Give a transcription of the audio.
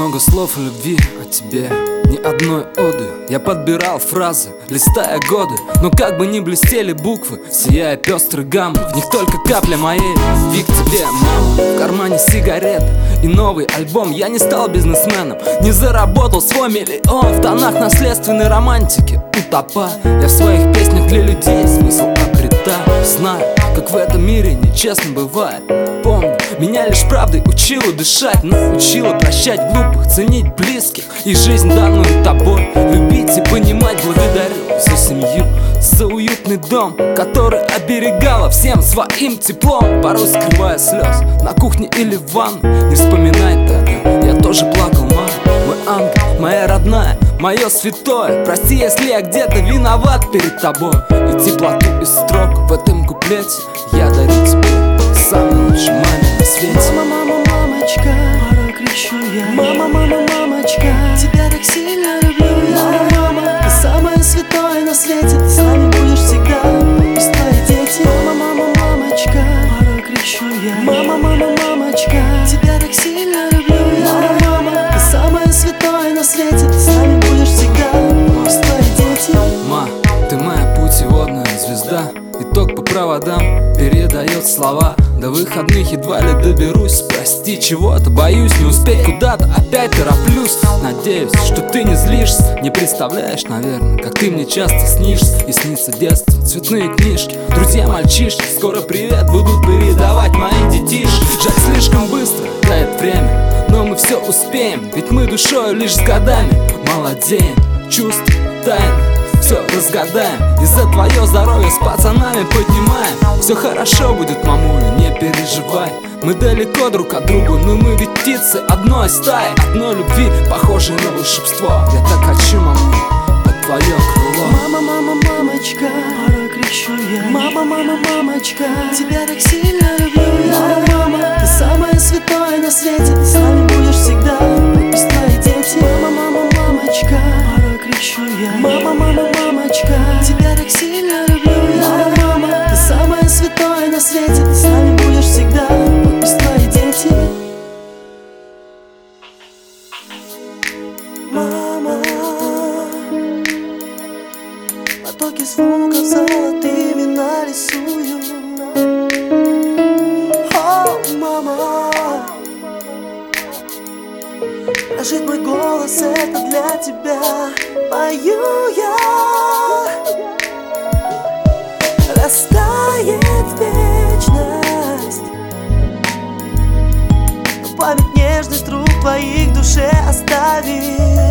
Много слов о любви, о тебе, ни одной оды. Я подбирал фразы, листая годы, но как бы ни блестели буквы, сияя пестрой гаммы, в них только капля моей любви к тебе, мама. В кармане сигарет и новый альбом. Я не стал бизнесменом, не заработал свой миллион. В тонах наследственной романтики утопа, я в своих песнях для людей смысл обретаю. Знаю, как в этом мире нечестно бывает. Помню, меня лишь правдой учила дышать, научила прощать глупых, ценить близких и жизнь, данную тобой. Любить и понимать, благодарю за семью, за уютный дом, который оберегала всем своим теплом. Порой скрывая слез на кухне или в ванной. Не вспоминай тогда, я тоже плакал, мама. Мой ангел, моя родная, мое святое. Прости, если я где-то виноват перед тобой. И теплоту из строк в этом куплете я дарю тебе, самой лучшей маме на свете. Мама, мама, мамочка, порой кричу я. Мама, мама, мамочка, тебя так сильно люблю я. Мама, мама, ты самое святое на свете, ты с нами будешь всегда, пусть твои дети. Мама, мама, мамочка, порой кричу я. Мама, мама, мамочка, тебя так сильно люблю я. Мама, мама, ты самое святое на свете, ты с нами будешь всегда, пусть твои дети. Ма, ты моя путеводная звезда, итог по проводам передает слова. До выходных едва ли доберусь, прости, чего-то боюсь не успеть, куда-то опять тороплюсь. Надеюсь, что ты не злишься, не представляешь, наверное, как ты мне часто снишься. И снится детство, цветные книжки, друзья мальчишки, скоро привет будут передавать мои детишки. Жаль, слишком быстро тает время, но мы все успеем, ведь мы душою лишь с годами молодеем. Чувств, тайны, все разгадаем, и за твое здоровье с пацанами поднимаем. Все хорошо будет, мамуля, не переживай. Мы далеко друг от друга, но мы ведь птицы одной стаи, одной любви, похожей на волшебство. Я так хочу, мамуля, под твое крыло. Мама, мама, мамочка, порой кричу я. Мама, мама, мамочка, тебя так сильно люблю я. Мама, мама, ты самое святое на свете, ты с нами будешь всегда, пусть твои дети. Мама, мама, мамочка, порой кричу я. Мама, мама, мамочка, тебя так сильно люблю я. Мама, мама, ты самое святое на свете, ты с нами будешь всегда, пусть твои дети. Мама, потоки звуков золотыми нарисую. О, мама, дрожит мой голос, это для тебя пою я. Растает вечность, но память, нежность рук твоих в душе оставит.